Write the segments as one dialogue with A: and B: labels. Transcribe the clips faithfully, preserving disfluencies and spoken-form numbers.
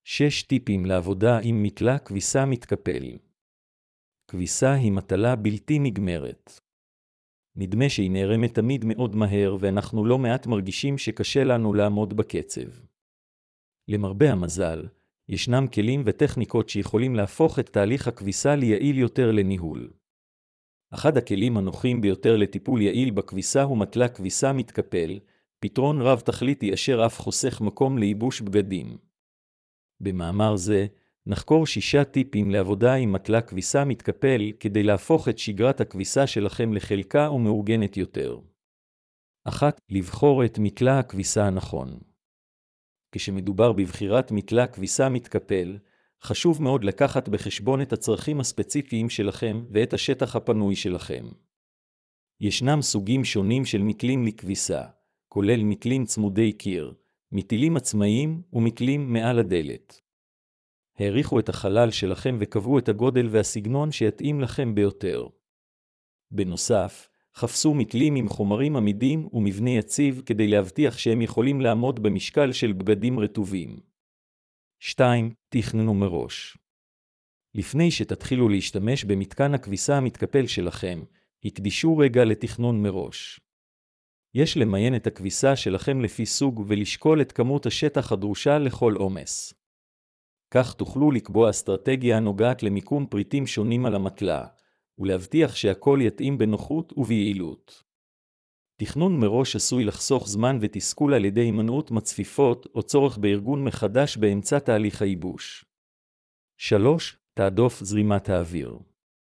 A: שש טיפים לעבודה עם מתלה כביסה מתקפל. כביסה היא מטלה בלתי נגמרת. נדמה שהיא נערמת תמיד מאוד מהר ואנחנו לא מעט מרגישים שקשה לנו לעמוד בקצב. למרבה המזל, ישנם כלים וטכניקות שיכולים להפוך את תהליך הכביסה ליעיל יותר לניהול. אחד הכלים הנוחים ביותר לטיפול יעיל בכביסה הוא מטלה כביסה מתקפל, פתרון רב תכליתי אשר אף חוסך מקום לייבוש בגדים. במאמר זה, נחקור שישה טיפים לעבודה עם מטלה כביסה מתקפל כדי להפוך את שגרת הכביסה שלכם לחלקה ומאורגנת יותר. אחת. לבחור את מטלה הכביסה הנכון. כשמדובר בבחירת מטלה כביסה מתקפל, חשוב מאוד לקחת בחשבון את הצרכים הספציפיים שלכם ואת השטח הפנוי שלכם. ישנם סוגים שונים של מטלים לכביסה, כולל מטלים צמודי קיר, מטלים עצמאיים ומטלים מעל הדלת. העריכו את החלל שלכם וקבעו את הגודל והסגנון שיתאים לכם ביותר. בנוסף, חפשו מטלים עם חומרים עמידים ומבנה יציב כדי להבטיח שהם יכולים לעמוד במשקל של בגדים רטובים. שתיים. תכננו מראש. לפני שתתחילו להשתמש במתקן הכביסה המתקפל שלכם, הקדישו רגע לתכנון מראש. יש למיין את הכביסה שלכם לפי סוג ולשקול את כמות השטח הדרושה לכל עומס. כך תוכלו לקבוע אסטרטגיה הנוגעת למיקום פריטים שונים על המטלה, ולהבטיח שהכל יתאים בנוחות וביעילות. תכנון מראש עשוי לחסוך זמן ותסכול על ידי הימנעות מצפיפות או צורך בארגון מחדש באמצע תהליך הייבוש. שלוש. תעדוף זרימת האוויר.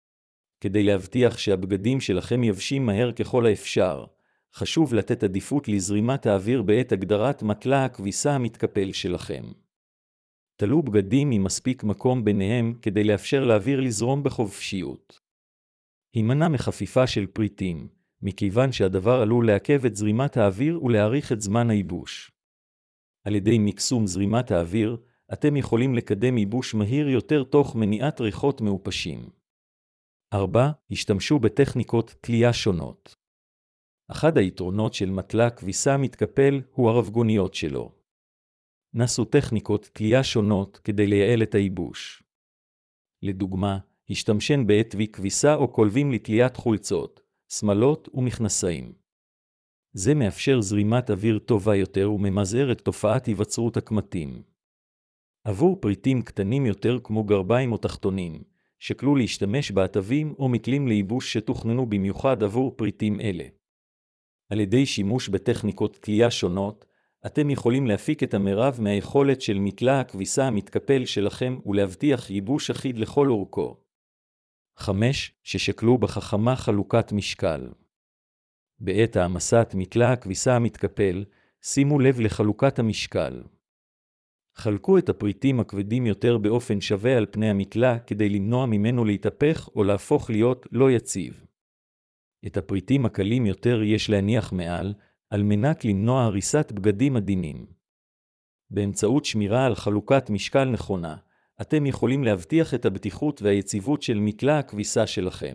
A: כדי להבטיח שהבגדים שלכם יבשים מהר ככל האפשר, חשוב לתת עדיפות לזרימת האוויר בעת הגדרת מטלה הכביסה המתקפל שלכם. תלו בגדים עם מספיק מקום ביניהם כדי לאפשר לאוויר לזרום בחופשיות. הימנע מחפיפה של פריטים, מכיוון שהדבר עלול לעכב את זרימת האוויר ולהאריך את זמן הייבוש. על ידי מקסום זרימת האוויר, אתם יכולים לקדם ייבוש מהיר יותר תוך מניעת ריחות מעופשים. ארבע. השתמשו בטכניקות תלייה שונות. אחד היתרונות של מטלה כביסה מתקפל הוא הרבגוניות שלו. נסו טכניקות תלייה שונות כדי לייעל את הייבוש. לדוגמה, השתמשן באטבי כביסה או כולבים לתליית חולצות, שמלות ומכנסיים. זה מאפשר זרימת אוויר טובה יותר וממזער את תופעת היווצרות הקמטים. עבור פריטים קטנים יותר כמו גרביים או תחתונים, שקלו להשתמש באטבים או מטלים לייבוש שתוכננו במיוחד עבור פריטים אלה. על ידי שימוש בטכניקות תלייה שונות, אתם יכולים להפיק את המרב מהיכולת של מטלה הכביסה המתקפל שלכם ולהבטיח ייבוש אחיד לכל אורכו. חמש. ששקלו בחכמה חלוקת משקל. בעת העמסת מטלה הכביסה המתקפל, שימו לב לחלוקת המשקל. חלקו את הפריטים הכבדים יותר באופן שווה על פני המטלה כדי למנוע ממנו להתהפך או להפוך להיות לא יציב. את הפריטים הקלים יותר יש להניח מעל, על מנת למנוע הריסת בגדים עדינים. באמצעות שמירה על חלוקת משקל נכונה, אתם יכולים להבטיח את הבטיחות והיציבות של מטלה הכביסה שלכם.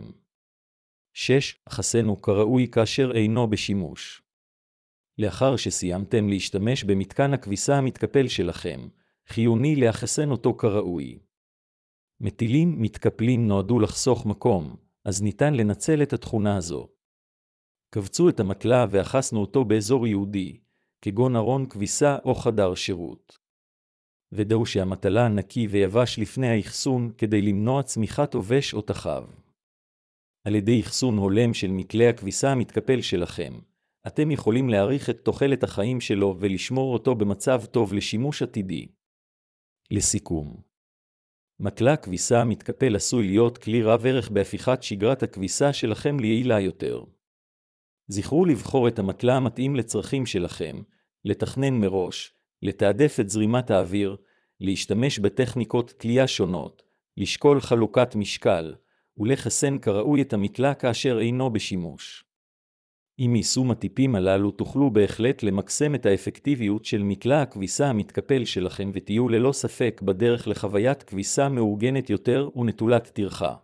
A: שש. חסנו כראוי כאשר אינו בשימוש. לאחר שסיימתם להשתמש במתקן הכביסה המתקפל שלכם, חיוני לאחסן אותו כראוי. מטילים מתקפלים נועדו לחסוך מקום, אז ניתן לנצל את התכונה הזו. קבצו את המטלה ואחסנו אותו באזור ייעודי, כגון ארון כביסה או חדר שירות. ודאו שהמטלה נקי ויבש לפני האחסון כדי למנוע צמיחת עובש או תחב. על ידי אחסון הולם של מטלה הכביסה המתקפל שלכם, אתם יכולים להאריך את תוחלת החיים שלו ולשמור אותו במצב טוב לשימוש עתידי. לסיכום, מטלה כביסה המתקפל עשוי להיות כלי רב ערך בהפיכת שגרת הכביסה שלכם ליעילה יותר. זכרו לבחור את המטלה המתאים לצרכים שלכם, לתכנן מראש, לתעדף את זרימת האוויר, להשתמש בטכניקות תלייה שונות, לשקול חלוקת משקל, ולחסן כראוי את המטלה כאשר אינו בשימוש. עם יישום הטיפים הללו תוכלו בהחלט למקסם את האפקטיביות של מטלה הכביסה המתקפל שלכם ותהיו ללא ספק בדרך לחוויית כביסה מאורגנת יותר ונטולת טרחה.